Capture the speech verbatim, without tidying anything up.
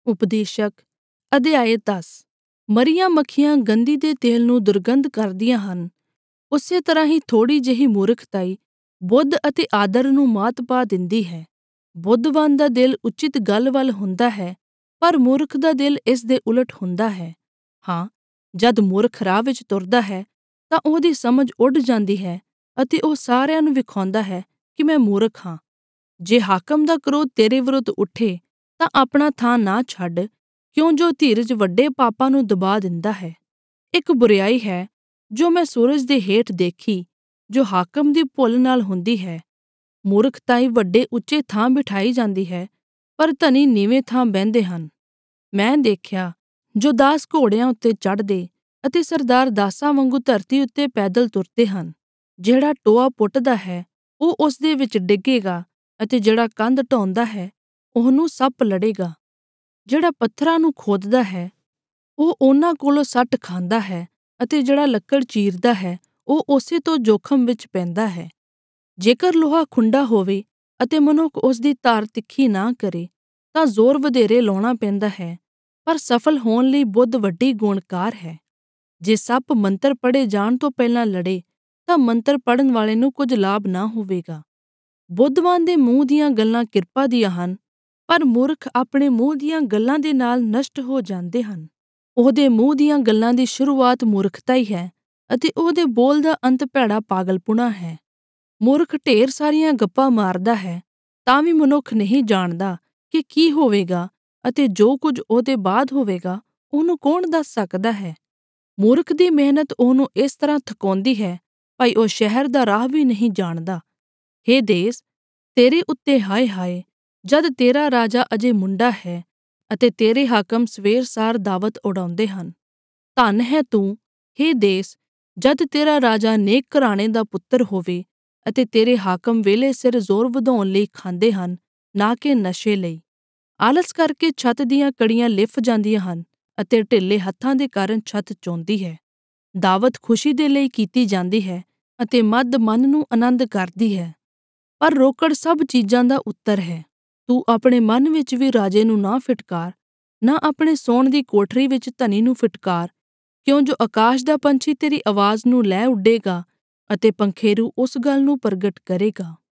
ਉਪਦੇਸ਼ਕ ਅਧਿਆਇ ਦਸ। ਮਰੀਆਂ ਮੱਖੀਆਂ ਗੰਦੀ ਦੇ ਤੇਲ ਨੂੰ ਦੁਰਗੰਧ ਕਰਦੀਆਂ ਹਨ, ਉਸੇ ਤਰ੍ਹਾਂ ਹੀ ਥੋੜ੍ਹੀ ਜਿਹੀ ਮੂਰਖਤਾਈ ਬੁੱਧ ਅਤੇ ਆਦਰ ਨੂੰ ਮਾਤ ਪਾ ਦਿੰਦੀ ਹੈ। ਬੁੱਧਵਾਨ ਦਾ ਦਿਲ ਉਚਿਤ ਗੱਲ ਵੱਲ ਹੁੰਦਾ ਹੈ, ਪਰ ਮੂਰਖ ਦਾ ਦਿਲ ਇਸ ਦੇ ਉਲਟ ਹੁੰਦਾ ਹੈ। ਹਾਂ, ਜਦ ਮੂਰਖ ਰਾਹ ਵਿੱਚ ਤੁਰਦਾ ਹੈ ਤਾਂ ਉਹਦੀ ਸਮਝ ਉੱਡ ਜਾਂਦੀ ਹੈ ਅਤੇ ਉਹ ਸਾਰਿਆਂ ਨੂੰ ਵਿਖਾਉਂਦਾ ਹੈ ਕਿ ਮੈਂ ਮੂਰਖ ਹਾਂ। ਜੇ ਹਾਕਮ ਦਾ ਕ੍ਰੋਧ ਤੇਰੇ ਵਿਰੁੱਧ ਉੱਠੇ ਤਾਂ ਆਪਣਾ ਥਾਂ ਨਾ ਛੱਡ, ਕਿਉਂ ਜੋ ਧੀਰਜ ਵੱਡੇ ਪਾਪਾਂ ਨੂੰ ਦਬਾ ਦਿੰਦਾ ਹੈ। ਇੱਕ ਬੁਰਿਆਈ ਹੈ ਜੋ ਮੈਂ ਸੂਰਜ ਦੇ ਹੇਠ ਦੇਖੀ, ਜੋ ਹਾਕਮ ਦੀ ਭੁੱਲ ਨਾਲ ਹੁੰਦੀ ਹੈ। ਮੂਰਖਤਾਈ ਵੱਡੇ ਉੱਚੇ ਥਾਂ ਬਿਠਾਈ ਜਾਂਦੀ ਹੈ, ਪਰ ਧਨੀ ਨੀਵੇਂ ਥਾਂ ਬਹਿੰਦੇ ਹਨ। ਮੈਂ ਦੇਖਿਆ ਜੋ ਦਾਸ ਘੋੜਿਆਂ ਉੱਤੇ ਚੜ੍ਹਦੇ ਅਤੇ ਸਰਦਾਰ ਦਾਸਾਂ ਵਾਂਗੂ ਧਰਤੀ ਉੱਤੇ ਪੈਦਲ ਤੁਰਦੇ ਹਨ। ਜਿਹੜਾ ਟੋਆ ਪੁੱਟਦਾ ਹੈ ਉਹ ਉਸ ਦੇ ਵਿੱਚ ਡਿੱਗੇਗਾ, ਅਤੇ ਜਿਹੜਾ ਕੰਧ ਢਾਉਂਦਾ ਹੈ ਉਹਨੂੰ ਸੱਪ ਲੜੇਗਾ। ਜਿਹੜਾ ਪੱਥਰਾਂ ਨੂੰ ਖੋਦਦਾ ਹੈ ਉਹ ਉਹਨਾਂ ਕੋਲੋਂ ਸੱਟ ਖਾਂਦਾ ਹੈ, ਅਤੇ ਜਿਹੜਾ ਲੱਕੜ ਚੀਰਦਾ ਹੈ ਉਹ ਉਸੇ ਤੋਂ ਜੋਖਮ ਵਿੱਚ ਪੈਂਦਾ ਹੈ। ਜੇਕਰ ਲੋਹਾ ਖੁੰਡਾ ਹੋਵੇ ਅਤੇ ਮਨੁੱਖ ਉਸ ਦੀ ਧਾਰ ਤਿੱਖੀ ਨਾ ਕਰੇ ਤਾਂ ਜ਼ੋਰ ਵਧੇਰੇ ਲਾਉਣਾ ਪੈਂਦਾ ਹੈ, ਪਰ ਸਫਲ ਹੋਣ ਲਈ ਬੁੱਧ ਵੱਡੀ ਗੁਣਕਾਰ ਹੈ। ਜੇ ਸੱਪ ਮੰਤਰ ਪੜ੍ਹੇ ਜਾਣ ਤੋਂ ਪਹਿਲਾਂ ਲੜੇ ਤਾਂ ਮੰਤਰ ਪੜ੍ਹਨ ਵਾਲੇ ਨੂੰ ਕੁਝ ਲਾਭ ਨਾ ਹੋਵੇਗਾ। ਬੁੱਧਵਾਨ ਦੇ ਮੂੰਹ ਦੀਆਂ ਗੱਲਾਂ ਕਿਰਪਾ ਦੀਆਂ ਹਨ, ਪਰ ਮੂਰਖ ਆਪਣੇ ਮੂੰਹ ਦੀਆਂ ਗੱਲਾਂ ਦੇ ਨਾਲ ਨਸ਼ਟ ਹੋ ਜਾਂਦੇ ਹਨ। ਉਹਦੇ ਮੂੰਹ ਦੀਆਂ ਗੱਲਾਂ ਦੀ ਸ਼ੁਰੂਆਤ ਮੂਰਖਤਾ ਹੀ ਹੈ, ਅਤੇ ਉਹਦੇ ਬੋਲ ਦਾ ਅੰਤ ਭੈੜਾ ਪਾਗਲਪੁਣਾ ਹੈ। ਮੂਰਖ ਢੇਰ ਸਾਰੀਆਂ ਗੱਪਾਂ ਮਾਰਦਾ ਹੈ, ਤਾਂ ਵੀ ਮਨੁੱਖ ਨਹੀਂ ਜਾਣਦਾ ਕਿ ਕੀ ਹੋਵੇਗਾ, ਅਤੇ ਜੋ ਕੁਝ ਉਹਦੇ ਬਾਅਦ ਹੋਵੇਗਾ ਉਹਨੂੰ ਕੌਣ ਦੱਸ ਸਕਦਾ ਹੈ। ਮੂਰਖ ਦੀ ਮਿਹਨਤ ਉਹਨੂੰ ਇਸ ਤਰ੍ਹਾਂ ਥਕਾਉਂਦੀ ਹੈ, ਭਾਈ ਉਹ ਸ਼ਹਿਰ ਦਾ ਰਾਹ ਵੀ ਨਹੀਂ ਜਾਣਦਾ। ਹੇ ਦੇਸ, ਤੇਰੇ ਉੱਤੇ ਹਾਏ ਹਾਏ, ਜਦ ਤੇਰਾ ਰਾਜਾ ਅਜੇ ਮੁੰਡਾ ਹੈ ਅਤੇ ਤੇਰੇ ਹਾਕਮ ਸਵੇਰ ਸਾਰ ਦਾਵਤ ਉਡਾਉਂਦੇ ਹਨ। ਧੰਨ ਹੈ ਤੂੰ, ਹੇ ਦੇਸ, ਜਦ ਤੇਰਾ ਰਾਜਾ ਨੇਕ ਘਰਾਣੇ ਦਾ ਪੁੱਤਰ ਹੋਵੇ ਅਤੇ ਤੇਰੇ ਹਾਕਮ ਵੇਲੇ ਸਿਰ ਜ਼ੋਰ ਵਧਾਉਣ ਲਈ ਖਾਂਦੇ ਹਨ, ਨਾ ਕਿ ਨਸ਼ੇ ਲਈ। ਆਲਸ ਕਰਕੇ ਛੱਤ ਦੀਆਂ ਕੜੀਆਂ ਲਿਫ ਜਾਂਦੀਆਂ ਹਨ, ਅਤੇ ਢਿੱਲੇ ਹੱਥਾਂ ਦੇ ਕਾਰਨ ਛੱਤ ਚੋਂਦੀ ਹੈ। ਦਾਵਤ ਖੁਸ਼ੀ ਦੇ ਲਈ ਕੀਤੀ ਜਾਂਦੀ ਹੈ, ਅਤੇ ਮਦ ਮਨ ਨੂੰ ਆਨੰਦ ਕਰਦੀ ਹੈ, ਪਰ ਰੋਕੜ ਸਭ ਚੀਜ਼ਾਂ ਦਾ ਉੱਤਰ ਹੈ। ਤੂੰ ਆਪਣੇ ਮਨ ਵਿੱਚ ਵੀ ਰਾਜੇ ਨੂੰ ਨਾ ਫਿਟਕਾਰ, ਨਾ ਆਪਣੇ ਸੌਣ ਦੀ ਕੋਠੜੀ ਵਿੱਚ ਧਨੀ ਨੂੰ ਫਿਟਕਾਰ, ਕਿਉਂ ਜੋ ਆਕਾਸ਼ ਦਾ ਪੰਛੀ ਤੇਰੀ ਆਵਾਜ਼ ਨੂੰ ਲੈ ਉੱਡੇਗਾ, ਅਤੇ ਪੰਖੇਰੂ ਉਸ ਗੱਲ ਨੂੰ ਪ੍ਰਗਟ ਕਰੇਗਾ।